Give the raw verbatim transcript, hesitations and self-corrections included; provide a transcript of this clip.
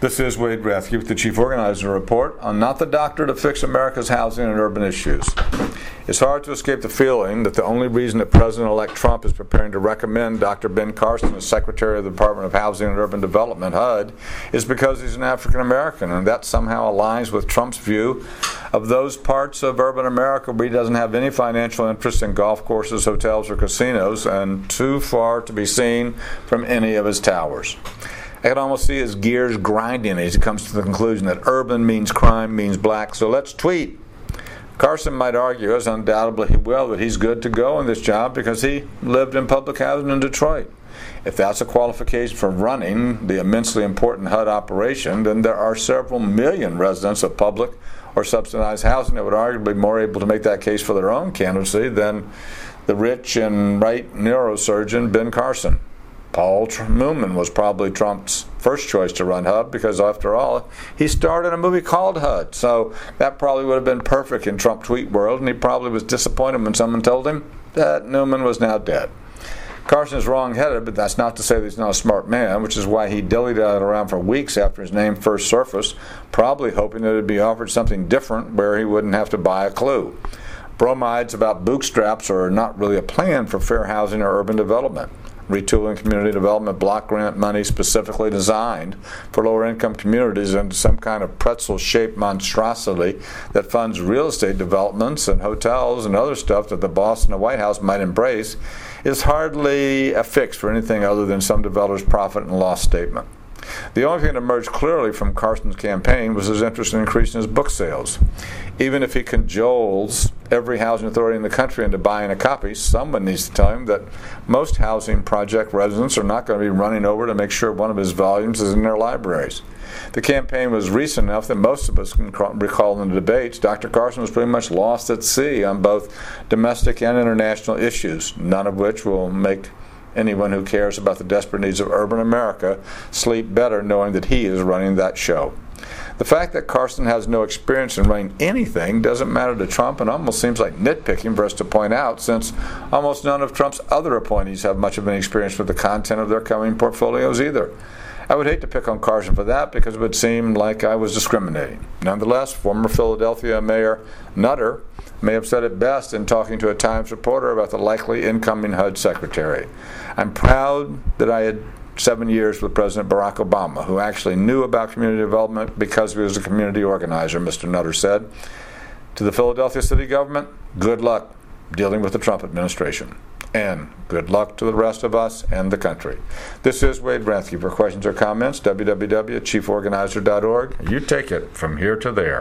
This is Wade Rathke with the Chief Organizer Report on Not the Doctor to Fix America's Housing and Urban Issues. It's hard to escape the feeling that the only reason that President-elect Trump is preparing to recommend Doctor Ben Carson as Secretary of the Department of Housing and Urban Development, H U D, is because he's an African American, and that somehow aligns with Trump's view of those parts of urban America where he doesn't have any financial interest in golf courses, hotels, or casinos, and too far to be seen from any of his towers. I can almost see his gears grinding as he comes to the conclusion that urban means crime, means black, so let's tweet. Carson might argue, as undoubtedly he will, that he's good to go in this job because he lived in public housing in Detroit. If that's a qualification for running the immensely important H U D operation, then there are several million residents of public or subsidized housing that would arguably be more able to make that case for their own candidacy than the rich and right neurosurgeon Ben Carson. Paul Newman was probably Trump's first choice to run H U D because, after all, he starred in a movie called H U D. So that probably would have been perfect in Trump tweet world, and he probably was disappointed when someone told him that Newman was now dead. Carson is wrong-headed, but that's not to say that he's not a smart man, which is why he dilly-dallied around for weeks after his name first surfaced, probably hoping that it would be offered something different where he wouldn't have to buy a clue. Bromides about bootstraps are not really a plan for fair housing or urban development. Retooling community development block grant money specifically designed for lower-income communities into some kind of pretzel-shaped monstrosity that funds real estate developments and hotels and other stuff that the boss in the White House might embrace is hardly a fix for anything other than some developer's profit and loss statement. The only thing that emerged clearly from Carson's campaign was his interest in increasing his book sales. Even if he cajoles every housing authority in the country into buying a copy, someone needs to tell him that most housing project residents are not going to be running over to make sure one of his volumes is in their libraries. The campaign was recent enough that most of us can recall in the debates Doctor Carson was pretty much lost at sea on both domestic and international issues, none of which will make anyone who cares about the desperate needs of urban America sleep better knowing that he is running that show. The fact that Carson has no experience in running anything doesn't matter to Trump and almost seems like nitpicking for us to point out, since almost none of Trump's other appointees have much of any experience with the content of their coming portfolios either. I would hate to pick on Carson for that because it would seem like I was discriminating. Nonetheless, former Philadelphia Mayor Nutter may have said it best in talking to a Times reporter about the likely incoming H U D secretary. I'm proud that I had seven years with President Barack Obama, who actually knew about community development because he was a community organizer, Mister Nutter said. To the Philadelphia city government, good luck dealing with the Trump administration. And good luck to the rest of us and the country. This is Wade Rathke. For questions or comments, w w w dot chief organizer dot org. You take it from here to there.